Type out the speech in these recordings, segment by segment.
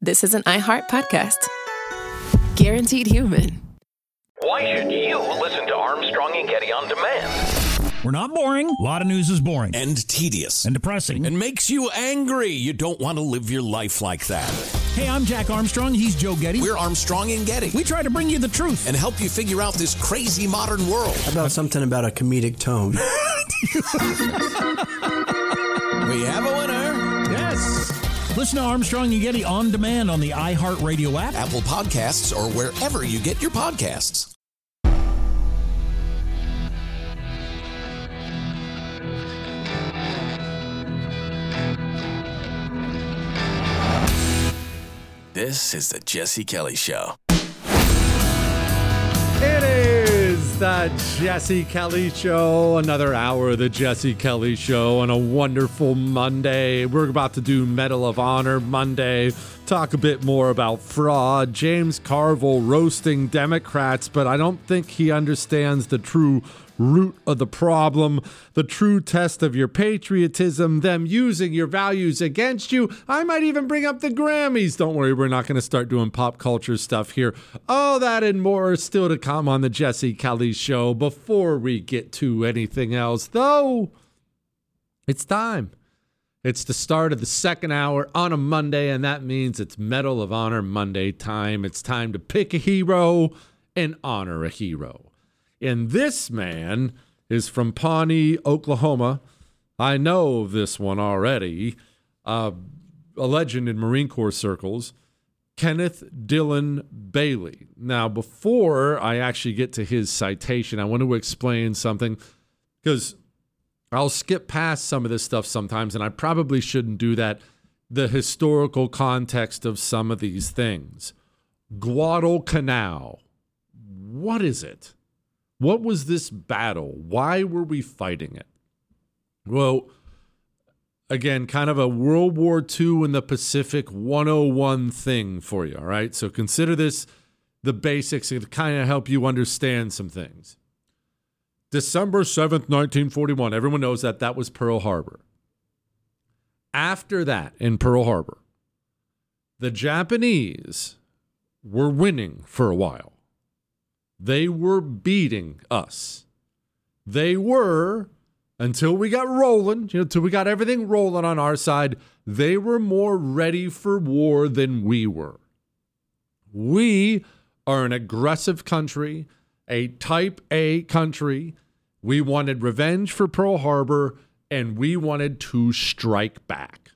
this is an iHeart podcast. Guaranteed human. Why should you listen to Armstrong and Getty on demand? We're not boring. A lot of news is boring. And tedious. And depressing. And makes you angry. You don't want to live your life like that. Hey, I'm Jack Armstrong. He's Joe Getty. We're Armstrong and Getty. We try to bring you the truth. And help you figure out this crazy modern world. How about something about a comedic tone? We have a winner. Yes. Listen to Armstrong and Getty on demand on the iHeartRadio app, Apple Podcasts, or wherever you get your podcasts. This is the Jesse Kelly Show. It is the Jesse Kelly Show. Another hour of the Jesse Kelly Show on a wonderful Monday. We're about to do Medal of Honor Monday. Talk a bit more about fraud. James Carville roasting Democrats, but I don't think he understands the true root of the problem, the true test of your patriotism, them using your values against you. I might even bring up the Grammys. Don't worry, we're not going to start doing pop culture stuff here. All that and more is still to come on the Jesse Kelly Show. Before we get to anything else, though, it's time. It's the start of the second hour on a Monday, and that means it's Medal of Honor Monday time. It's time to pick a hero and honor a hero. And this man is from Pawnee, Oklahoma. I know this one already. A legend in Marine Corps circles, Kenneth Dillon Bailey. Now, before I actually get to his citation, I want to explain something because I'll skip past some of this stuff sometimes, and I probably shouldn't do that. The historical context of some of these things. Guadalcanal. What is it? What was this battle? Why were we fighting it? Well, again, kind of a World War II in the Pacific 101 thing for you, all right? So consider this the basics to kind of help you understand some things. December 7th, 1941. Everyone knows that that was Pearl Harbor. After that, in Pearl Harbor, the Japanese were winning for a while. They were beating us. They were, until we got rolling, until we got everything rolling on our side, they were more ready for war than we were. We are an aggressive country, a type A country. We wanted revenge for Pearl Harbor, and we wanted to strike back.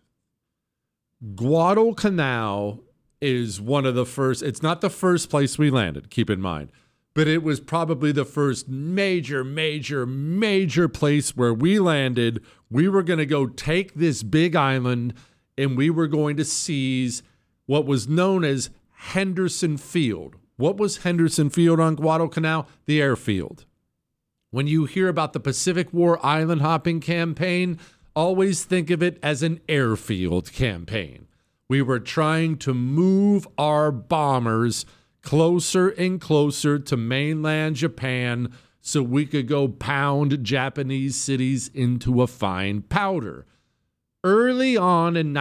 Guadalcanal is one of the first, it's not the first place we landed, keep in mind. But it was probably the first major place where we landed. We were going to go take this big island, and we were going to seize what was known as Henderson Field. What was Henderson Field on Guadalcanal? The airfield. When you hear about the Pacific War island hopping campaign, always think of it as an airfield campaign. We were trying to move our bombers closer and closer to mainland Japan so we could go pound Japanese cities into a fine powder. Early on in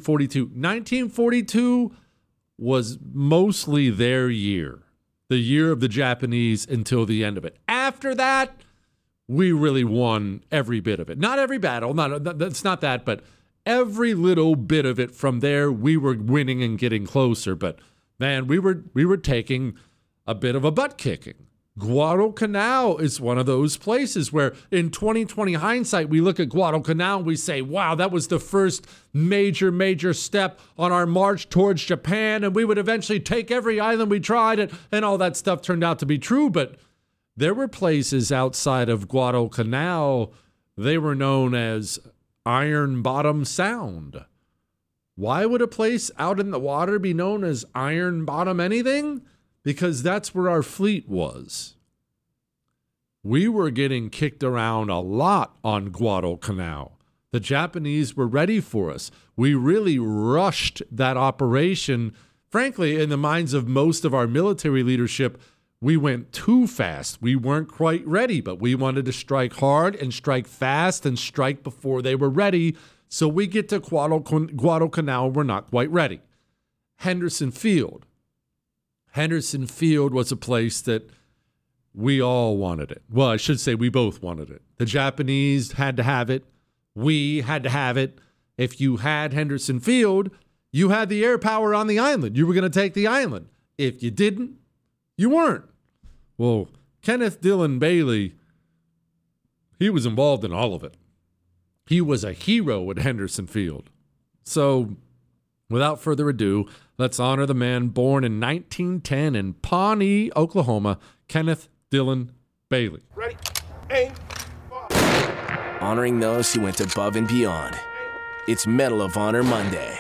1942 was mostly their year, the year of the Japanese until the end of it. After that, we really won every bit of it. Not every battle, that's not that, but every little bit of it from there, we were winning and getting closer, but man, we were taking a bit of a butt kicking. Guadalcanal is one of those places where in 2020 hindsight, we look at Guadalcanal and we say, wow, that was the first major step on our march towards Japan, and we would eventually take every island we tried, and all that stuff turned out to be true. But there were places outside of Guadalcanal, they were known as Iron Bottom Sound. Why would a place out in the water be known as Iron Bottom anything? Because that's where our fleet was. We were getting kicked around a lot on Guadalcanal. The Japanese were ready for us. We really rushed that operation. Frankly, in the minds of most of our military leadership, we went too fast. We weren't quite ready, but we wanted to strike hard and strike fast and strike before they were ready. So we get to Guadalcanal, we're not quite ready. Henderson Field. Henderson Field was a place that we all wanted it. Well, I should say we both wanted it. The Japanese had to have it. We had to have it. If you had Henderson Field, you had the air power on the island. You were going to take the island. If you didn't, you weren't. Well, Kenneth Dillon Bailey, he was involved in all of it. He was a hero at Henderson Field. So, without further ado, let's honor the man born in 1910 in Pawnee, Oklahoma, Kenneth Dillon Bailey. Ready, aim, fire. Honoring those who went above and beyond. It's Medal of Honor Monday.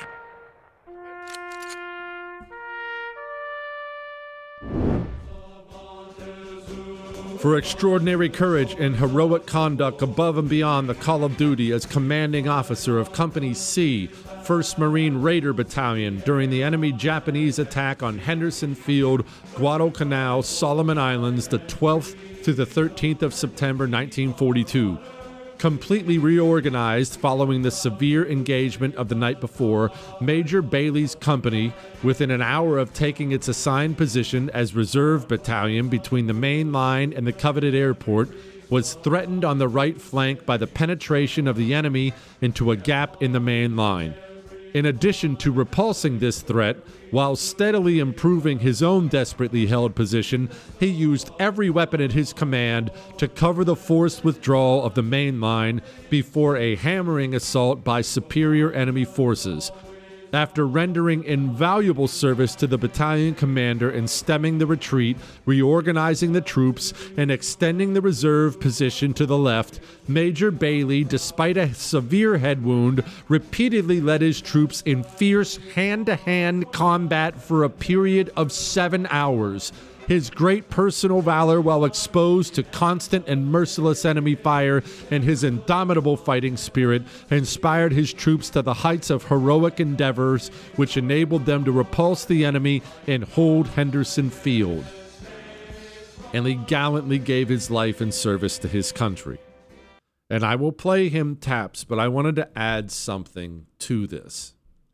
For extraordinary courage and heroic conduct above and beyond the call of duty as commanding officer of Company C, 1st Marine Raider Battalion during the enemy Japanese attack on Henderson Field, Guadalcanal, Solomon Islands, the 12th to the 13th of September 1942. Completely reorganized following the severe engagement of the night before, Major Bailey's company, within an hour of taking its assigned position as reserve battalion between the main line and the coveted airport, was threatened on the right flank by the penetration of the enemy into a gap in the main line. In addition to repulsing this threat, while steadily improving his own desperately held position, he used every weapon at his command to cover the forced withdrawal of the main line before a hammering assault by superior enemy forces. After rendering invaluable service to the battalion commander in stemming the retreat, reorganizing the troops, and extending the reserve position to the left, Major Bailey, despite a severe head wound, repeatedly led his troops in fierce hand-to-hand combat for a period of 7 hours. His great personal valor while exposed to constant and merciless enemy fire and his indomitable fighting spirit inspired his troops to the heights of heroic endeavors which enabled them to repulse the enemy and hold Henderson Field. And he gallantly gave his life in service to his country. And I will play him taps, but I wanted to add something to this.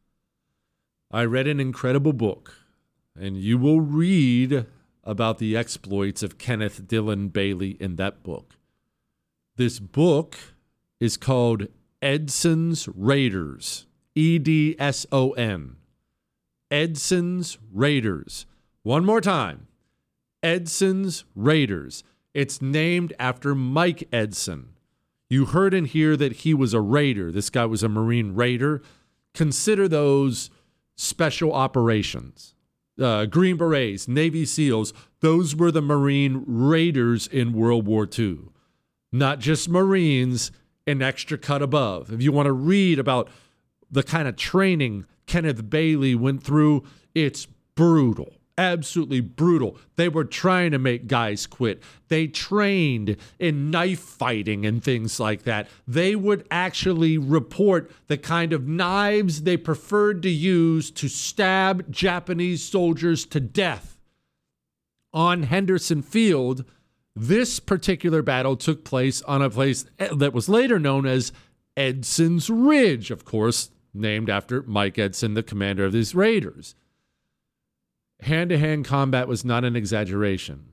I read an incredible book, and you will read about the exploits of Kenneth Dillon Bailey in that book. This book is called Edson's Raiders, E-D-S-O-N. Edson's Raiders. One more time. Edson's Raiders. It's named after Mike Edson. You heard in here that he was a raider. This guy was a Marine Raider. Consider those special operations. Green Berets, Navy SEALs, those were the Marine Raiders in World War II. Not just Marines, an extra cut above. If you want to read about the kind of training Kenneth Bailey went through, it's brutal. Absolutely brutal. They were trying to make guys quit. They trained in knife fighting and things like that. They would actually report the kind of knives they preferred to use to stab Japanese soldiers to death. On Henderson Field, this particular battle took place on a place that was later known as Edson's Ridge, of course, named after Mike Edson, the commander of these raiders. Hand-to-hand combat was not an exaggeration.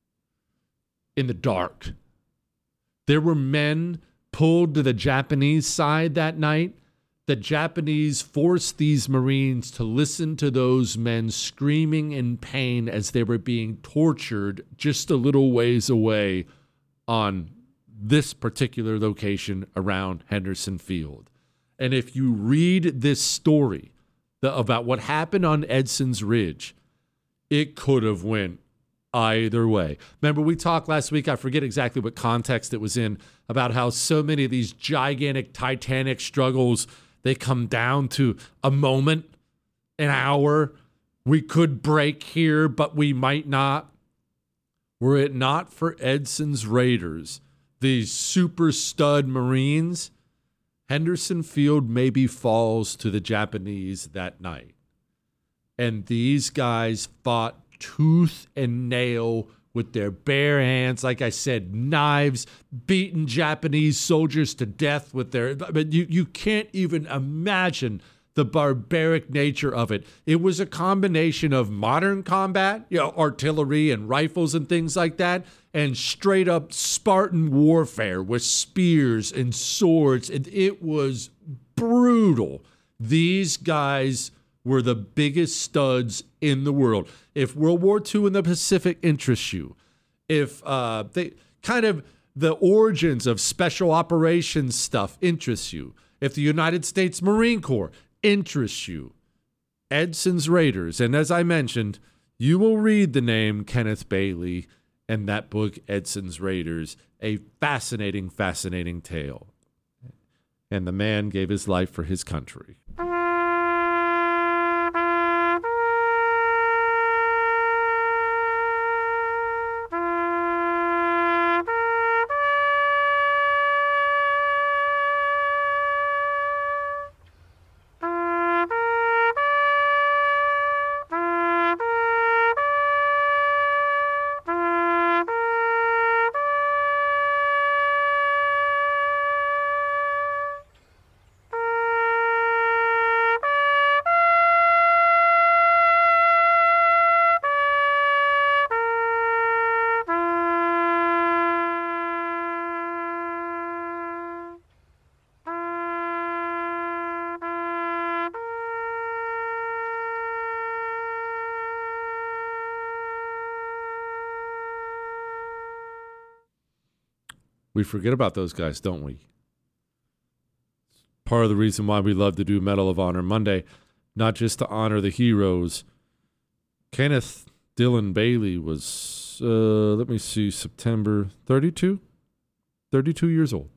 In the dark, there were men pulled to the Japanese side that night. The Japanese forced these Marines to listen to those men screaming in pain as they were being tortured just a little ways away on this particular location around Henderson Field. And if you read this story about what happened on Edson's Ridge, it could have went either way. Remember, we talked last week, I forget exactly what context it was in, about how so many of these gigantic, titanic struggles, they come down to a moment, an hour. We could break here, but we might not. Were it not for Edson's Raiders, these super stud Marines, Henderson Field maybe falls to the Japanese that night. And these guys fought tooth and nail with their bare hands, like I said, knives, beating Japanese soldiers to death with their... I mean, you can't even imagine the barbaric nature of it. It was a combination of modern combat, artillery and rifles and things like that, and straight up Spartan warfare with spears and swords. And it was brutal. These guys were the biggest studs in the world. If World War II in the Pacific interests you, if the origins of special operations stuff interests you, if the United States Marine Corps interests you, Edson's Raiders, and as I mentioned, you will read the name Kenneth Bailey and that book, Edson's Raiders, a fascinating, fascinating tale. And the man gave his life for his country. We forget about those guys, don't we? Part of the reason why we love to do Medal of Honor Monday, not just to honor the heroes. Kenneth Dylan Bailey was, September 32? 32 years old.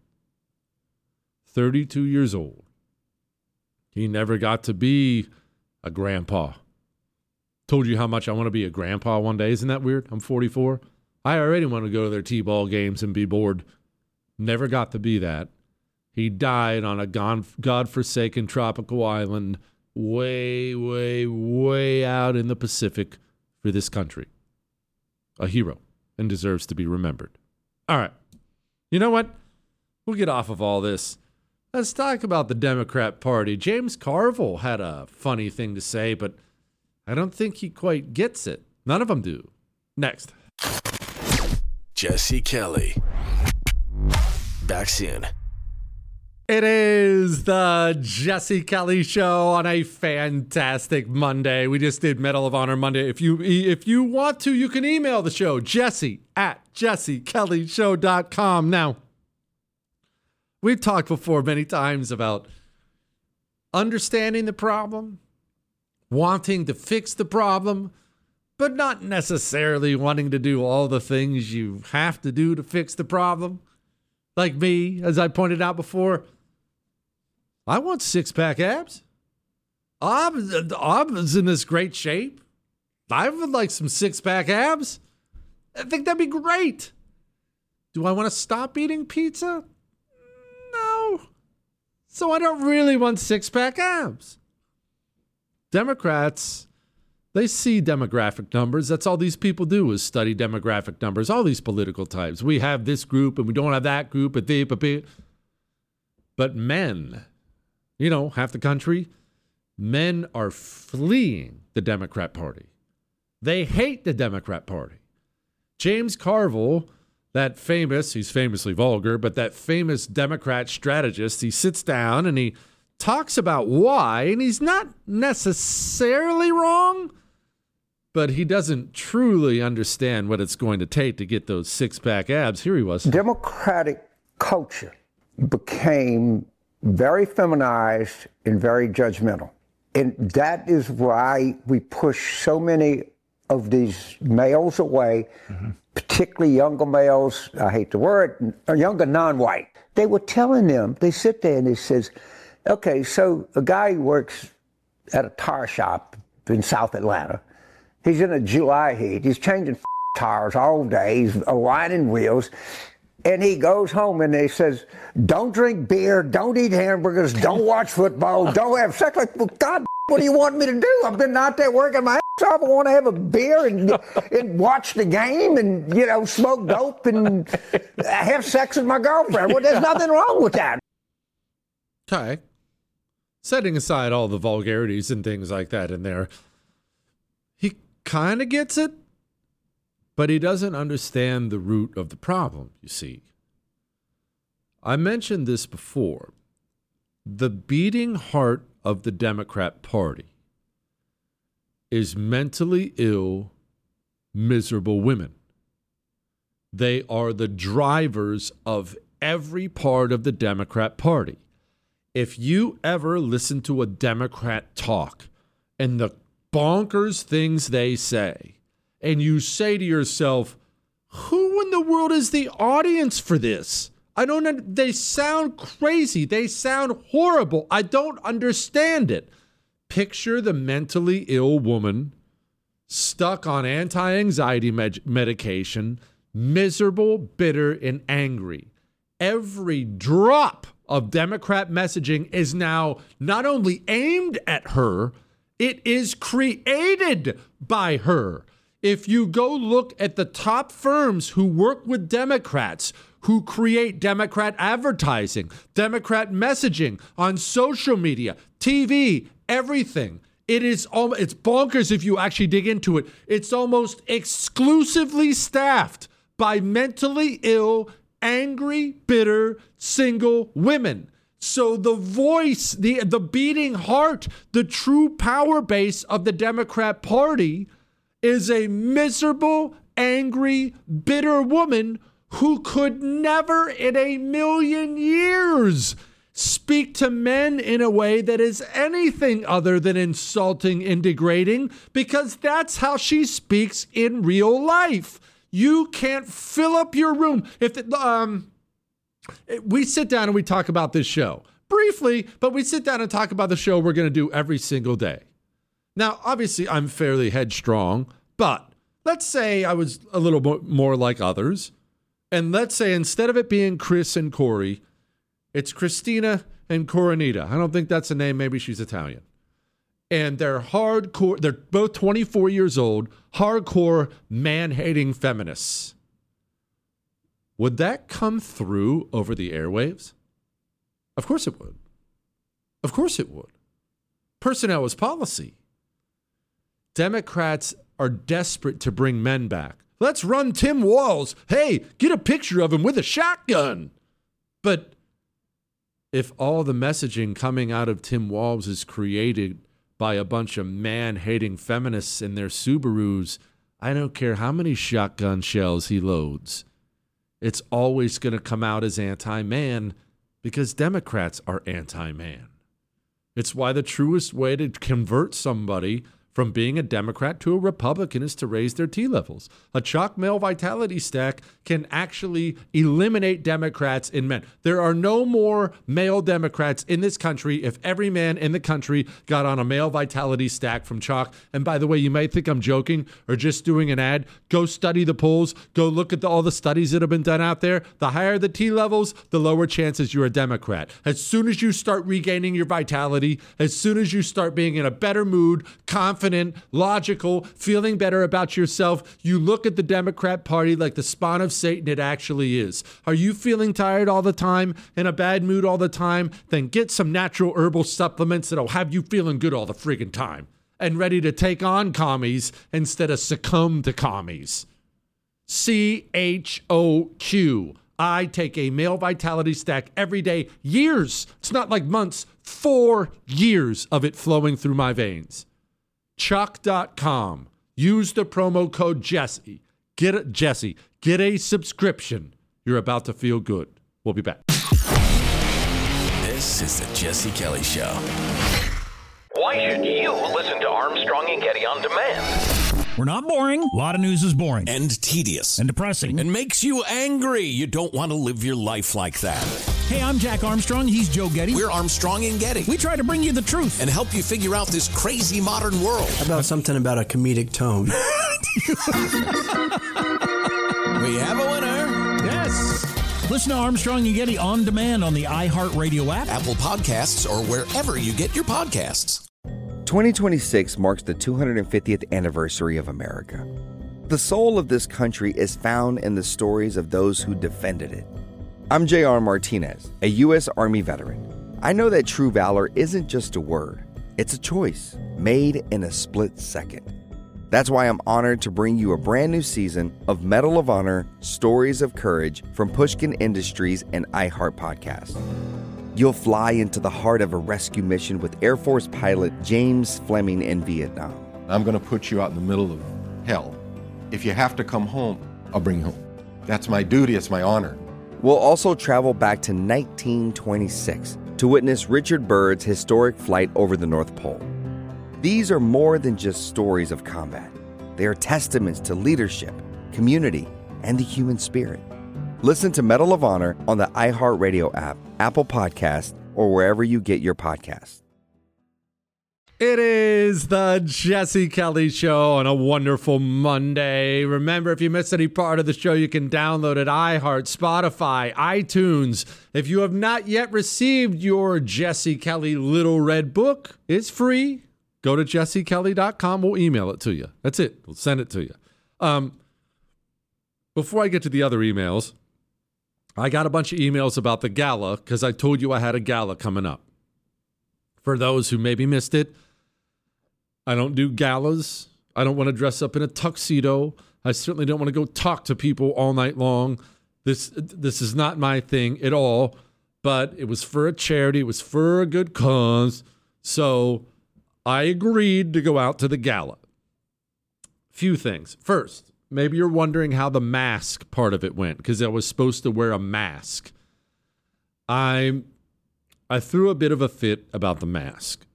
32 years old. He never got to be a grandpa. Told you how much I want to be a grandpa one day. Isn't that weird? I'm 44. I already want to go to their T-ball games and be bored. Never got to be that. He died on a godforsaken tropical island way, way, way out in the Pacific for this country. A hero and deserves to be remembered. All right. You know what? We'll get off of all this. Let's talk about the Democrat Party. James Carville had a funny thing to say, but I don't think he quite gets it. None of them do. Next. Jesse Kelly. Back soon. It is the Jesse Kelly Show on a fantastic Monday. We just did Medal of Honor Monday. If you want to, you can email the show, jesse@jessekellyshow.com. Now, we've talked before many times about understanding the problem, wanting to fix the problem, but not necessarily wanting to do all the things you have to do to fix the problem. Like me, as I pointed out before, I want six-pack abs. I'm in this great shape. I would like some six-pack abs. I think that'd be great. Do I want to stop eating pizza? No. So I don't really want six-pack abs. Democrats, they see demographic numbers. That's all these people do is study demographic numbers. All these political types. We have this group and we don't have that group. But men, half the country, men are fleeing the Democrat Party. They hate the Democrat Party. James Carville, he's famously vulgar, but that famous Democrat strategist, he sits down and he talks about why, and he's not necessarily wrong, but he doesn't truly understand what it's going to take to get those six-pack abs. Here he was. Democratic culture became very feminized and very judgmental. And that is why we push so many of these males away, particularly younger males, I hate the word, or younger non-white. They were telling them, they sit there and they says, okay, so a guy who works at a tire shop in South Atlanta, he's in a July heat, he's changing tires all day, he's aligning wheels, and he goes home and he says, don't drink beer, don't eat hamburgers, don't watch football, don't have sex. Like, well, God, what do you want me to do? I've been out there working my ass off. I want to have a beer and watch the game and, smoke dope and have sex with my girlfriend. Well, there's nothing wrong with that. Okay. setting aside all the vulgarities and things like that in there, he kind of gets it, but he doesn't understand the root of the problem, you see. I mentioned this before. The beating heart of the Democrat Party is mentally ill, miserable women. They are the drivers of every part of the Democrat Party. If you ever listen to a Democrat talk and the bonkers things they say, and you say to yourself, who in the world is the audience for this? They sound crazy. They sound horrible. I don't understand it. Picture the mentally ill woman stuck on anti-anxiety medication, miserable, bitter, and angry. Every drop of Democrat messaging is now not only aimed at her, it is created by her. If you go look at the top firms who work with Democrats, who create Democrat advertising, Democrat messaging on social media, TV, everything, it's bonkers if you actually dig into it. It's almost exclusively staffed by mentally ill, angry, bitter, single women. So the voice, the beating heart, the true power base of the Democrat Party is a miserable, angry, bitter woman who could never in a million years speak to men in a way that is anything other than insulting and degrading, because that's how she speaks in real life. You can't fill up your room. We sit down and we talk about this show briefly, but we sit down and talk about the show we're going to do every single day. Now, obviously, I'm fairly headstrong, but let's say I was a little more like others. And let's say instead of it being Chris and Corey, it's Christina and Coronita. I don't think that's a name. Maybe she's Italian. And they're hardcore. They're both 24 years old, hardcore man-hating feminists. Would that come through over the airwaves? Of course it would. Of course it would. Personnel is policy. Democrats are desperate to bring men back. Let's run Tim Walz. Hey, get a picture of him with a shotgun. But if all the messaging coming out of Tim Walz is created by a bunch of man-hating feminists in their Subarus, I don't care how many shotgun shells he loads. It's always going to come out as anti-man because Democrats are anti-man. It's why the truest way to convert somebody from being a Democrat to a Republican is to raise their T levels. A chalk male vitality stack can actually eliminate Democrats in men. There are no more male Democrats in this country if every man in the country got on a male vitality stack from chalk. And by the way, you might think I'm joking or just doing an ad. Go study the polls. Go look at all the studies that have been done out there. The higher the T levels, the lower chances you're a Democrat. As soon as you start regaining your vitality, as soon as you start being in a better mood, confident, logical, feeling better about yourself, you look at the Democrat Party like the spawn of Satan it actually is. Are you feeling tired all the time, in a bad mood all the time? Then get some natural herbal supplements that'll have you feeling good all the friggin' time and ready to take on commies instead of succumb to commies. CHOQ. I take a male vitality stack every day, years. It's not like months, 4 years of it flowing through my veins. Chuck.com. Use the promo code Jesse. Get a subscription. You're about to feel good. We'll be back. This is the Jesse Kelly Show. Why should you listen to Armstrong and Getty on demand? We're not boring. A lot of news is boring. And tedious. And depressing. And makes you angry. You don't want to live your life like that. Hey, I'm Jack Armstrong. He's Joe Getty. We're Armstrong and Getty. We try to bring you the truth. And help you figure out this crazy modern world. How about something about a comedic tone? We have a winner. Yes. Listen to Armstrong and Getty on demand on the iHeartRadio app, Apple Podcasts, or wherever you get your podcasts. 2026 marks the 250th anniversary of America. The soul of this country is found in the stories of those who defended it. I'm J.R. Martinez, a U.S. Army veteran. I know that true valor isn't just a word. It's a choice made in a split second. That's why I'm honored to bring you a brand new season of Medal of Honor Stories of Courage from Pushkin Industries and iHeart Podcast. You'll fly into the heart of a rescue mission with Air Force pilot James Fleming in Vietnam. I'm going to put you out in the middle of hell. If you have to come home, I'll bring you home. That's my duty. It's my honor. We'll also travel back to 1926 to witness Richard Byrd's historic flight over the North Pole. These are more than just stories of combat. They are testaments to leadership, community, and the human spirit. Listen to Medal of Honor on the iHeartRadio app, Apple Podcasts, or wherever you get your podcasts. It is the Jesse Kelly Show on a wonderful Monday. Remember, if you missed any part of the show, you can download it iHeart, Spotify, iTunes. If you have not yet received your Jesse Kelly Little Red Book, it's free. Go to jessekelly.com. We'll email it to you. That's it. We'll send it to you. Before I get to the other emails, I got a bunch of emails about the gala because I told you I had a gala coming up. For those who maybe missed it, I don't do galas. I don't want to dress up in a tuxedo. I certainly don't want to go talk to people all night long. This is not my thing at all, but it was for a charity. It was for a good cause. So I agreed to go out to the gala. Few things. First, maybe you're wondering how the mask part of it went, because I was supposed to wear a mask. I threw a bit of a fit about the mask.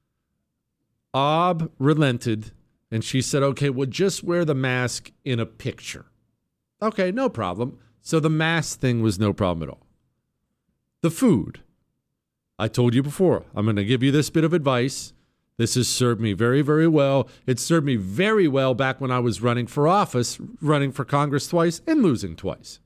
Ob relented, and she said, okay, well, just wear the mask in a picture. Okay, no problem. So the mask thing was no problem at all. The food. I told you before, I'm going to give you this bit of advice. This has served me very, very well. It served me very well back when I was running for office, running for Congress twice and losing twice.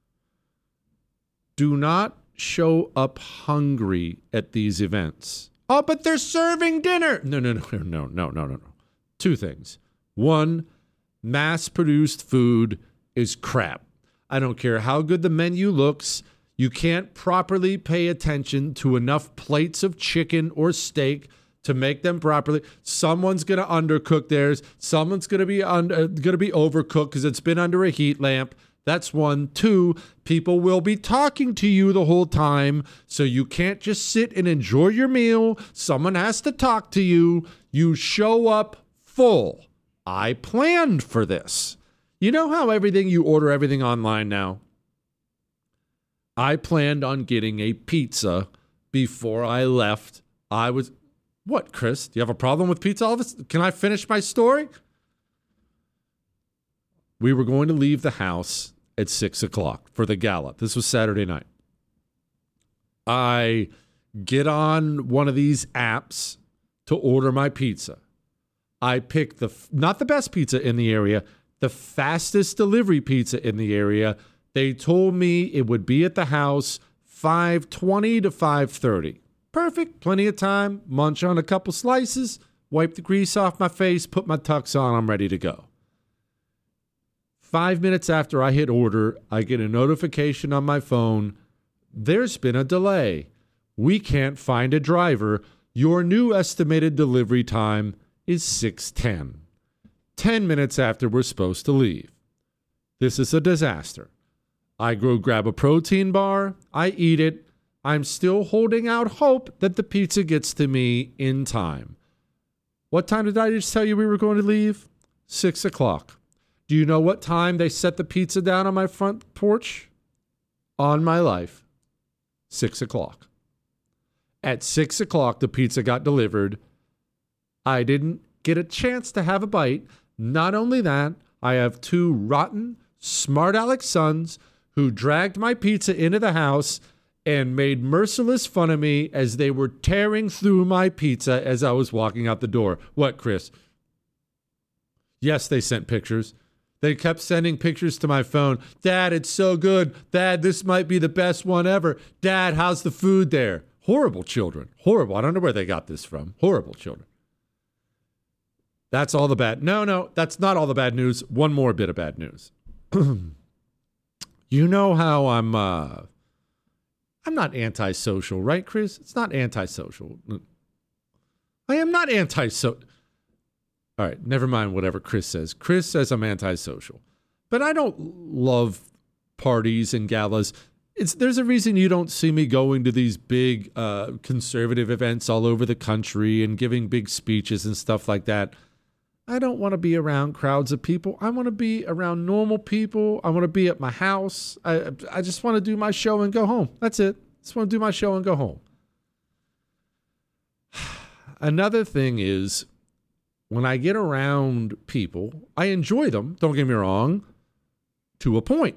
Do not show up hungry at these events. Oh, but they're serving dinner. No. Two things. One, mass-produced food is crap. I don't care how good the menu looks. You can't properly pay attention to enough plates of chicken or steak to make them properly. Someone's going to undercook theirs. Someone's going to be overcooked because it's been under a heat lamp. That's one. Two, people will be talking to you the whole time, so you can't just sit and enjoy your meal. Someone has to talk to you. You show up full. I planned for this. You know how you order everything online now? I planned on getting a pizza before I left. What, Chris? Do you have a problem with pizza all of this? Can I finish my story? We were going to leave the house at 6 o'clock for the gala. This was Saturday night. I get on one of these apps to order my pizza. I picked not the best pizza in the area, the fastest delivery pizza in the area. They told me it would be at the house 5:20 to 5:30. Perfect. Plenty of time. Munch on a couple slices, wipe the grease off my face, put my tux on. I'm ready to go. 5 minutes after I hit order, I get a notification on my phone. There's been a delay. We can't find a driver. Your new estimated delivery time is 6:10. 10 minutes after we're supposed to leave. This is a disaster. I go grab a protein bar. I eat it. I'm still holding out hope that the pizza gets to me in time. What time did I just tell you we were going to leave? 6 o'clock. Do you know what time they set the pizza down on my front porch? On my life, 6 o'clock. At 6 o'clock, the pizza got delivered. I didn't get a chance to have a bite. Not only that, I have two rotten, smart aleck sons who dragged my pizza into the house and made merciless fun of me as they were tearing through my pizza as I was walking out the door. What, Chris? Yes, they sent pictures. They kept sending pictures to my phone. Dad, it's so good. Dad, this might be the best one ever. Dad, how's the food there? Horrible children. Horrible. I don't know where they got this from. Horrible children. That's all the bad. No, that's not all the bad news. One more bit of bad news. You know how I'm not antisocial, right, Chris? It's not antisocial. I am not antisocial. All right, never mind whatever Chris says. Chris says I'm antisocial. But I don't love parties and galas. There's a reason you don't see me going to these big conservative events all over the country and giving big speeches and stuff like that. I don't want to be around crowds of people. I want to be around normal people. I want to be at my house. I just want to do my show and go home. That's it. Just want to do my show and go home. Another thing is, when I get around people, I enjoy them. Don't get me wrong, to a point.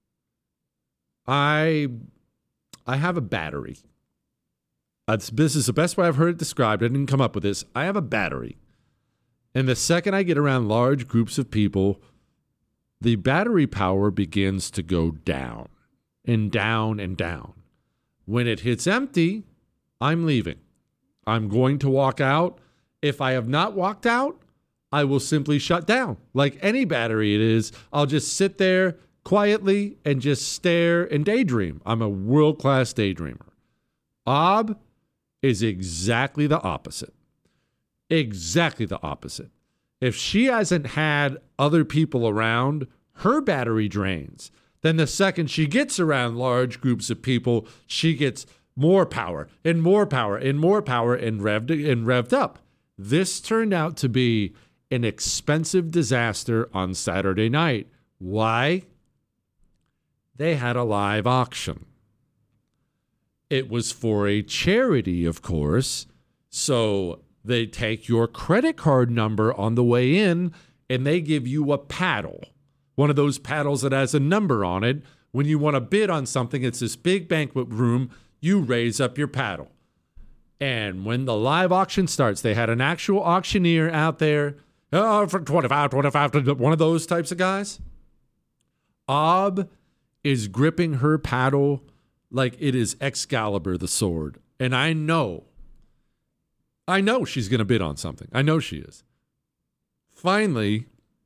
I have a battery. This is the best way I've heard it described. I didn't come up with this. I have a battery. And the second I get around large groups of people, the battery power begins to go down and down and down. When it hits empty, I'm leaving. I'm going to walk out. If I have not walked out, I will simply shut down. Like any battery it is, I'll just sit there quietly and just stare and daydream. I'm a world-class daydreamer. Ob is exactly the opposite. Exactly the opposite. If she hasn't had other people around, her battery drains. Then the second she gets around large groups of people, she gets more power and more power and more power and revved up. This turned out to be an expensive disaster on Saturday night. Why? They had a live auction. It was for a charity, of course, so they take your credit card number on the way in, and they give you a paddle. One of those paddles that has a number on it. When you want to bid on something, it's this big banquet room, you raise up your paddle. And when the live auction starts, they had an actual auctioneer out there, for 25, one of those types of guys. Ob is gripping her paddle like it is Excalibur, the sword. And I know she's going to bid on something. I know she is. Finally,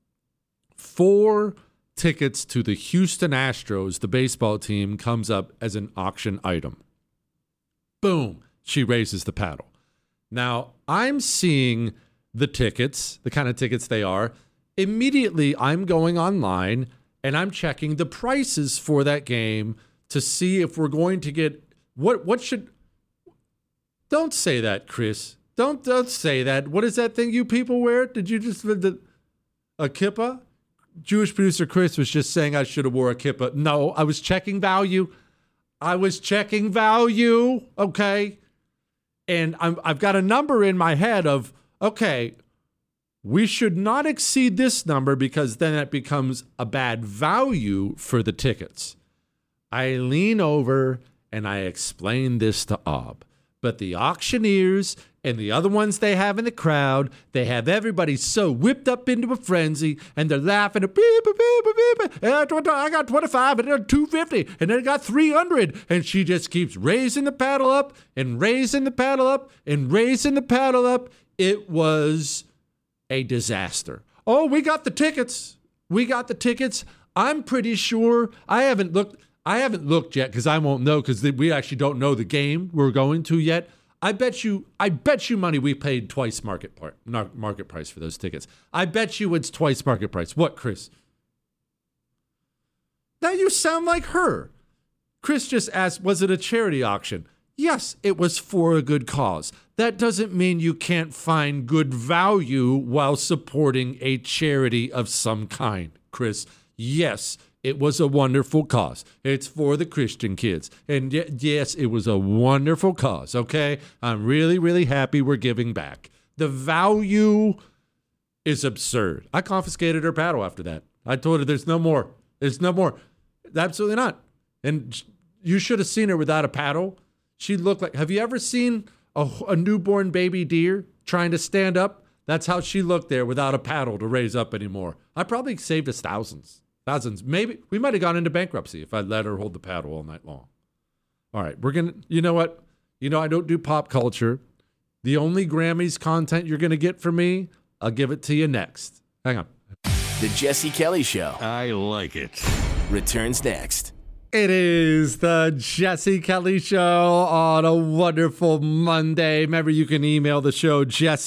4 tickets to the Houston Astros, the baseball team, comes up as an auction item. Boom. She raises the paddle. Now, I'm seeing the tickets, the kind of tickets they are. Immediately, I'm going online and I'm checking the prices for that game to see if we're going to get what should. Don't say that, Chris. Don't say that. What is that thing you people wear? Did you just a kippah? Jewish producer Chris was just saying I should have wore a kippah. No, I was checking value. Okay. And I've got a number in my head of, okay, we should not exceed this number because then it becomes a bad value for the tickets. I lean over and I explain this to Ob. But the auctioneers and the other ones they have in the crowd, they have everybody so whipped up into a frenzy, and they're laughing. Beep, beep, beep, beep, beep. I got 25, and then 250, and then I got 300. And she just keeps raising the paddle up and raising the paddle up and raising the paddle up. It was a disaster. Oh, we got the tickets. I'm pretty sure I haven't looked yet because I won't know because we actually don't know the game we're going to yet. I bet you money we paid twice market price for those tickets. I bet you it's twice market price. What, Chris? Now you sound like her. Chris just asked, was it a charity auction? Yes, it was for a good cause. That doesn't mean you can't find good value while supporting a charity of some kind, Chris. Yes, it was a wonderful cause. It's for the Christian kids. And yes, it was a wonderful cause, okay? I'm really, really happy we're giving back. The value is absurd. I confiscated her paddle after that. I told her there's no more. Absolutely not. And you should have seen her without a paddle. She looked like, have you ever seen a newborn baby deer trying to stand up? That's how she looked there without a paddle to raise up anymore. I probably saved us thousands. Maybe we might have gone into bankruptcy if I let her hold the paddle all night long. All right, you know what? I don't do pop culture. The only Grammys content you're going to get from me, I'll give it to you next. Hang on. The Jesse Kelly Show. I like it. Returns next. It is the Jesse Kelly Show on a wonderful Monday. Remember, you can email the show,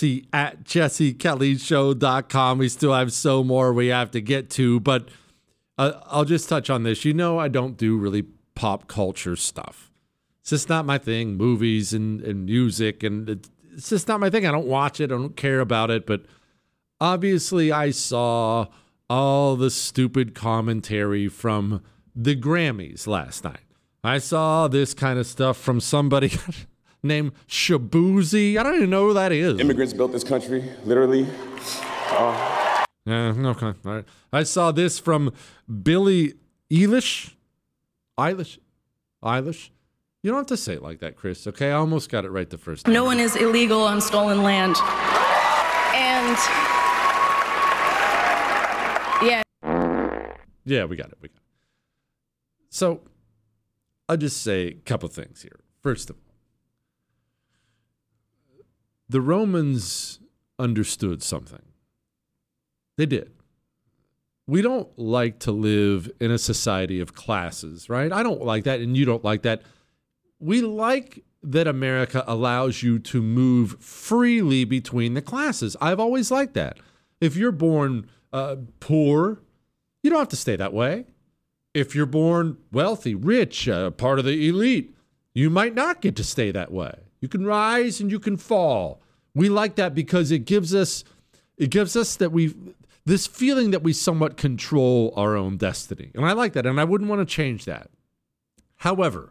jesse@jessekellyshow.com. We still have so more we have to get to, but I'll just touch on this. You know, I don't do really pop culture stuff. It's just not my thing, movies and music, and it's just not my thing. I don't watch it. I don't care about it, but obviously I saw all the stupid commentary from the Grammys last night. I saw this kind of stuff from somebody named Shabuzi. I don't even know who that is. Immigrants built this country, literally. Yeah, okay. All right. I saw this from Billie Eilish. Eilish? You don't have to say it like that, Chris, okay? I almost got it right the first time. No one is illegal on stolen land. And yeah, we got it. So I'll just say a couple things here. First of all, the Romans understood something. They did. We don't like to live in a society of classes, right? I don't like that, and you don't like that. We like that America allows you to move freely between the classes. I've always liked that. If you're born poor, you don't have to stay that way. If you're born wealthy, rich, part of the elite, you might not get to stay that way. You can rise and you can fall. We like that because it gives us that this feeling that we somewhat control our own destiny. And I like that, and I wouldn't want to change that. However,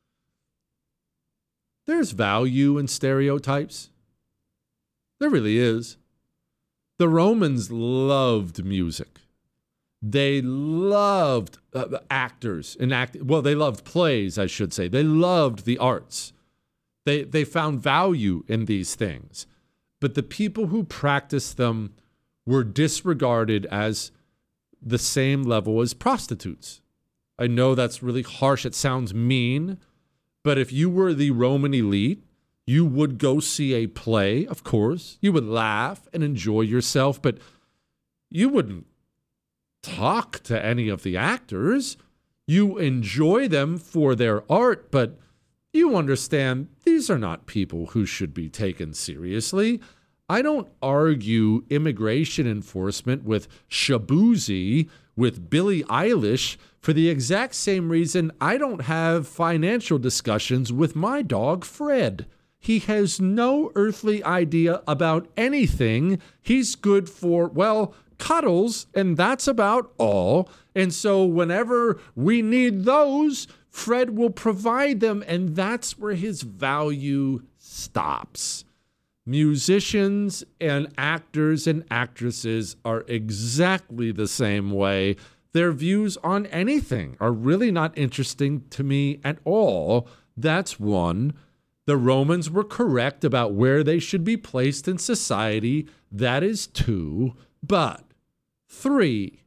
there's value in stereotypes. There really is. The Romans loved music. They loved actors and they loved plays, I should say. They loved the arts. They found value in these things. But the people who practiced them were disregarded as the same level as prostitutes. I know that's really harsh. It sounds mean. But if you were the Roman elite, you would go see a play, of course. You would laugh and enjoy yourself, but you wouldn't talk to any of the actors. You enjoy them for their art, but you understand these are not people who should be taken seriously. I don't argue immigration enforcement with Shabuzi, with Billie Eilish, for the exact same reason I don't have financial discussions with my dog, Fred. He has no earthly idea about anything. He's good for, well, cuddles, and that's about all. And so whenever we need those, Fred will provide them, and that's where his value stops. Musicians and actors and actresses are exactly the same way. Their views on anything are really not interesting to me at all. That's one. The Romans were correct about where they should be placed in society. That is two. But three,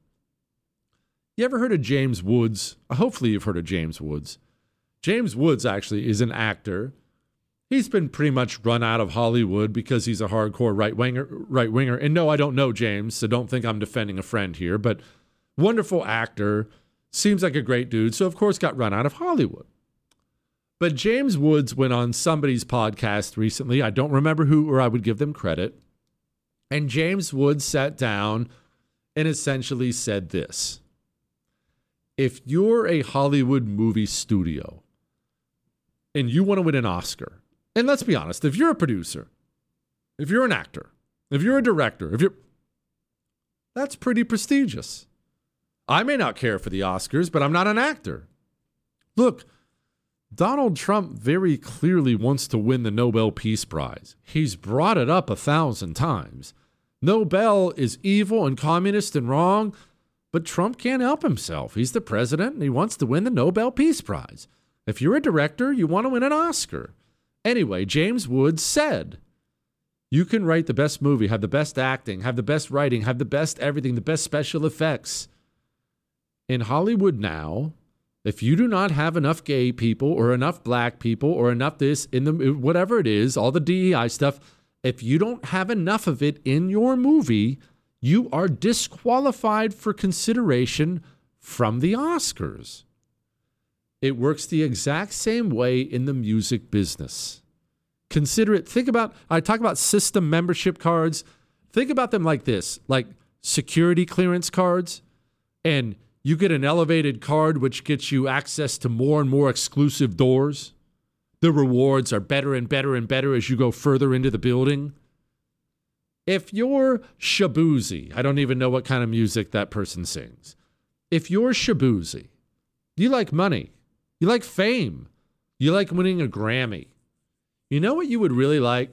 you ever heard of James Woods? Hopefully you've heard of James Woods. James Woods actually is an actor. He's been pretty much run out of Hollywood because he's a hardcore right-winger. And no, I don't know James, so don't think I'm defending a friend here, but wonderful actor, seems like a great dude, so of course got run out of Hollywood. But James Woods went on somebody's podcast recently. I don't remember who, or I would give them credit. And James Woods sat down and essentially said this: if you're a Hollywood movie studio and you want to win an Oscar, and let's be honest, if you're a producer, if you're an actor, if you're a director, that's pretty prestigious. I may not care for the Oscars, but I'm not an actor. Look, Donald Trump very clearly wants to win the Nobel Peace Prize. He's brought it up 1,000 times. Nobel is evil and communist and wrong, but Trump can't help himself. He's the president and he wants to win the Nobel Peace Prize. If you're a director, you want to win an Oscar. Anyway, James Woods said, you can write the best movie, have the best acting, have the best writing, have the best everything, the best special effects. In Hollywood now, if you do not have enough gay people or enough black people or enough this in the whatever it is, all the DEI stuff, if you don't have enough of it in your movie, you are disqualified for consideration from the Oscars. It works the exact same way in the music business. Consider it. I talk about system membership cards. Think about them like this, like security clearance cards. And you get an elevated card, which gets you access to more and more exclusive doors. The rewards are better and better and better as you go further into the building. If you're Shaboozey, I don't even know what kind of music that person sings. If you're Shaboozey, you like money, you like fame, you like winning a Grammy. You know what you would really like?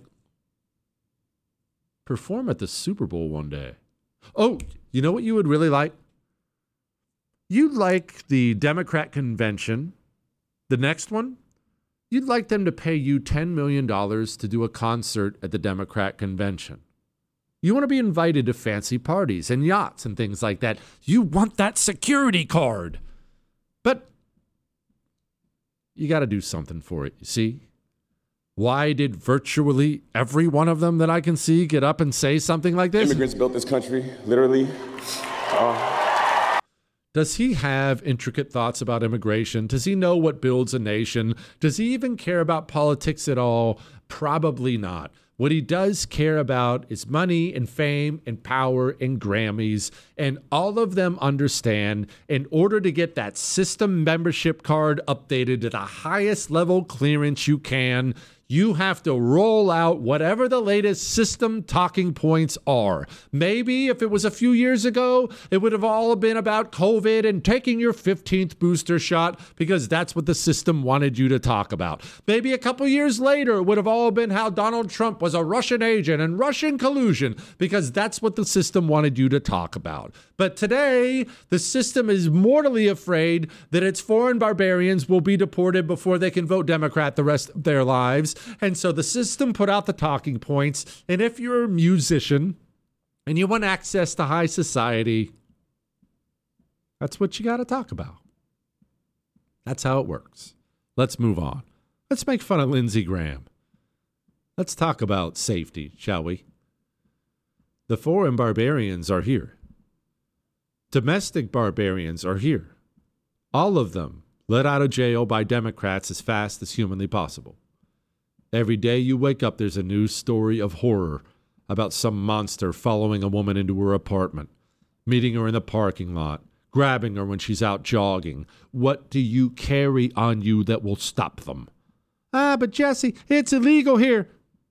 Perform at the Super Bowl one day. Oh, you know what you would really like? You'd like the Democrat convention, the next one, you'd like them to pay you $10 million to do a concert at the Democrat convention. You want to be invited to fancy parties and yachts and things like that. You want that security card. But you got to do something for it, you see? Why did virtually every one of them that I can see get up and say something like this? Immigrants built this country, literally. Does he have intricate thoughts about immigration? Does he know what builds a nation? Does he even care about politics at all? Probably not. What he does care about is money and fame and power and Grammys. And all of them understand in order to get that system membership card updated to the highest level clearance you can, you have to roll out whatever the latest system talking points are. Maybe if it was a few years ago, it would have all been about COVID and taking your 15th booster shot because that's what the system wanted you to talk about. Maybe a couple years later, it would have all been how Donald Trump was a Russian agent and Russian collusion because that's what the system wanted you to talk about. But today, the system is mortally afraid that its foreign barbarians will be deported before they can vote Democrat the rest of their lives. And so the system put out the talking points. And if you're a musician and you want access to high society, that's what you got to talk about. That's how it works. Let's move on. Let's make fun of Lindsey Graham. Let's talk about safety, shall we? The foreign barbarians are here. Domestic barbarians are here. All of them let out of jail by Democrats as fast as humanly possible. Every day you wake up, there's a new story of horror about some monster following a woman into her apartment, meeting her in the parking lot, grabbing her when she's out jogging. What do you carry on you that will stop them? But Jesse, it's illegal here.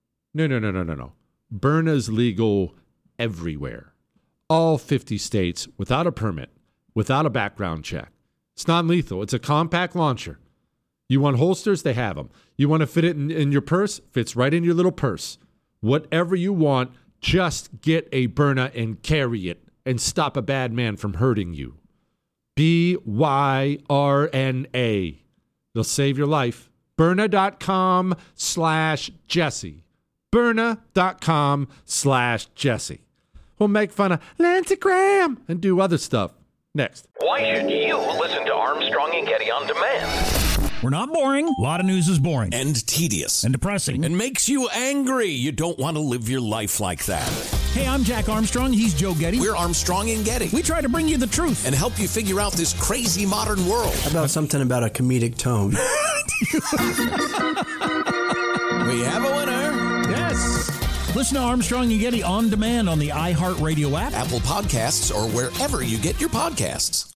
No. Byrna's legal everywhere. All 50 states without a permit, without a background check. It's non-lethal. It's a compact launcher. You want holsters? They have them. You want to fit it in your purse? Fits right in your little purse. Whatever you want, just get a Byrna and carry it and stop a bad man from hurting you. BYRNA. They'll save your life. Byrna.com/Jesse. Byrna.com/Jesse. We'll make fun of Lindsey Graham and do other stuff. Next. Why should you listen to Armstrong and Getty on demand? We're not boring. A lot of news is boring. And tedious. And depressing. And makes you angry. You don't want to live your life like that. Hey, I'm Jack Armstrong. He's Joe Getty. We're Armstrong and Getty. We try to bring you the truth. And help you figure out this crazy modern world. How about something about a comedic tone? We have a winner. Yes. Listen to Armstrong and Getty on demand on the iHeartRadio app, Apple Podcasts, or wherever you get your podcasts.